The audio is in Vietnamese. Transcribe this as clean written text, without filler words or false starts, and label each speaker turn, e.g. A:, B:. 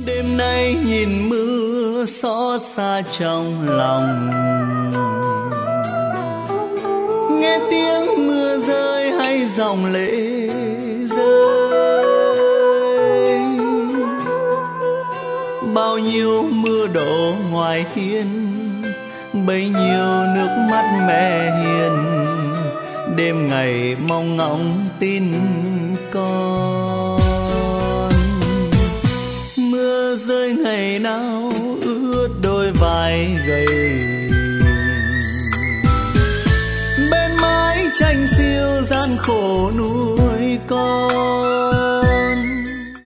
A: Đêm nay nhìn mưa xót xa trong lòng, nghe tiếng mưa rơi hay dòng lệ rơi. Bao nhiêu mưa đổ ngoài hiên, bấy nhiêu nước mắt mẹ hiền, đêm ngày mong ngóng tin con. Mưa rơi ngày nào ướt đôi vai gầy, bên mái tranh xiêu gian khổ nuôi con.